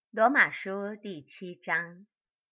罗马书第7章。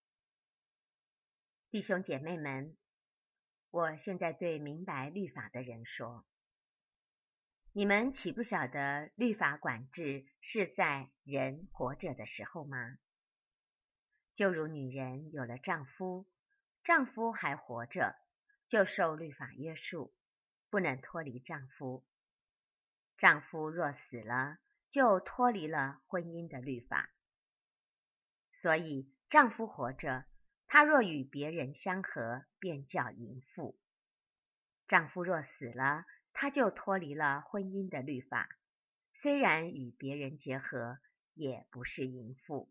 弟兄姐妹们，我现在对明白律法的人说，你们岂不晓得律法管制是在人活着的时候吗？就如女人有了丈夫，丈夫还活着，就受律法约束，不能脱离丈夫。丈夫若死了，就脱离了婚姻的律法。所以丈夫活着，他若与别人相合，便叫淫妇。丈夫若死了，他就脱离了婚姻的律法，虽然与别人结合，也不是淫妇。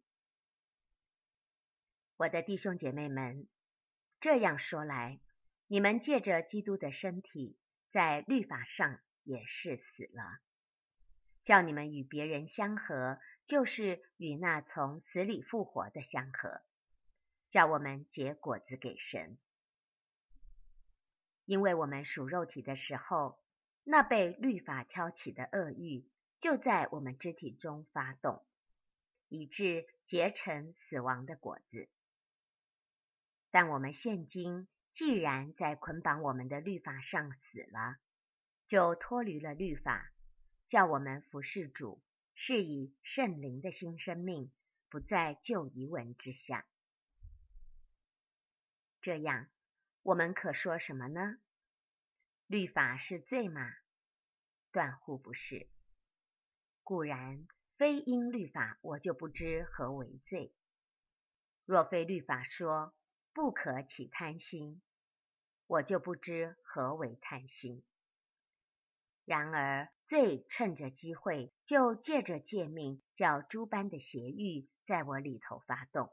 我的弟兄姐妹们，这样说来，你们借着基督的身体，在律法上也是死了，叫你们与别人相合，就是与那从死里复活的相合，叫我们结果子给神。因为我们属肉体的时候，那被律法挑起的恶欲就在我们肢体中发动，以致结成死亡的果子。但我们现今既然在捆绑我们的律法上死了，就脱离了律法，叫我们服事主，是以圣灵的新生命，不在旧遗文之下。这样，我们可说什么呢？律法是罪吗？断乎不是。固然非因律法，我就不知何为罪。若非律法说不可起贪心，我就不知何为贪心。然而罪趁着机会，就借着诫命，叫诸般的邪欲在我里头发动。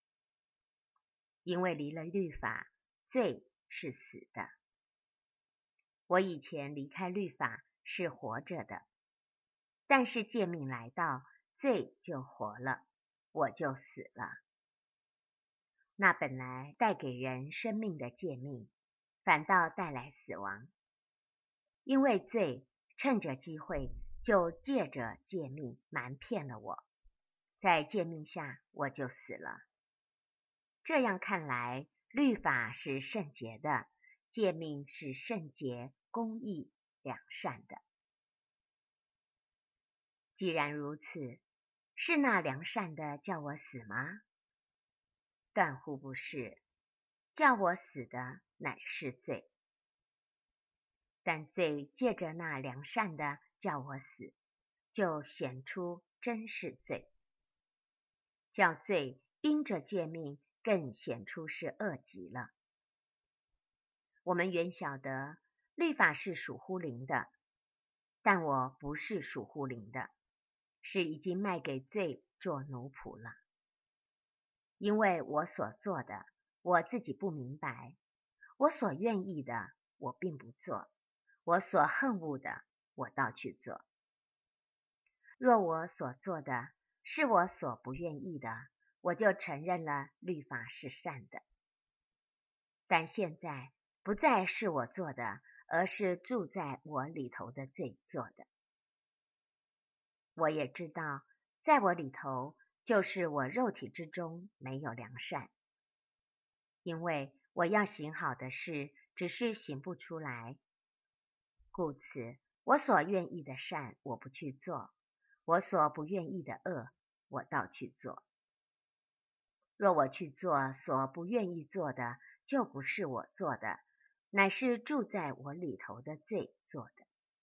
因为离了律法，罪是死的。我以前离开律法是活着的，但是诫命来到，罪就活了，我就死了。那本来带给人生命的诫命，反倒带来死亡。因为罪趁着机会，就借着诫命瞒骗了我，在诫命下我就死了。这样看来，律法是圣洁的，诫命是圣洁、公义、良善的。既然如此，是那良善的叫我死吗？断乎不是，叫我死的乃是罪。但罪借着那良善的叫我死，就显出真是罪。叫罪因着诫命更显出是恶极了。我们原晓得律法是属乎灵的，但我不是属乎灵的，是已经卖给罪做奴仆了。因为我所做的，我自己不明白；我所愿意的，我并不做；我所恨恶的，我倒去做。若我所做的是我所不愿意的，我就承认了律法是善的。但现在不再是我做的，而是住在我里头的罪做的。我也知道，在我里头，就是我肉体之中没有良善，因为我要行好的事，只是行不出来。故此，我所愿意的善，我不去做；我所不愿意的恶，我倒去做。若我去做所不愿意做的，就不是我做的，乃是住在我里头的罪做的。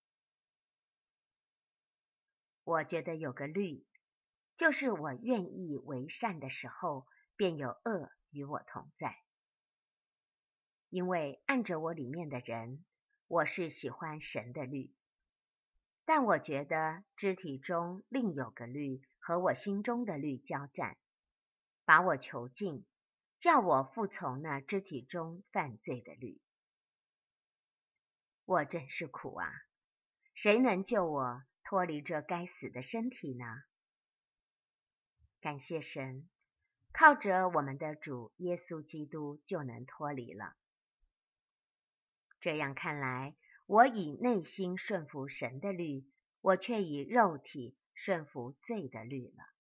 我觉得有个律，就是我愿意为善的时候，便有恶与我同在。因为按着我里面的人，我是喜欢神的律，但我觉得肢体中另有个律和我心中的律交战，把我囚禁，叫我服从那肢体中犯罪的律。我真是苦啊！谁能救我脱离这该死的身体呢？感谢神，靠着我们的主耶稣基督就能脱离了。这样看来，我以内心顺服神的律，我却以肉体顺服罪的律了。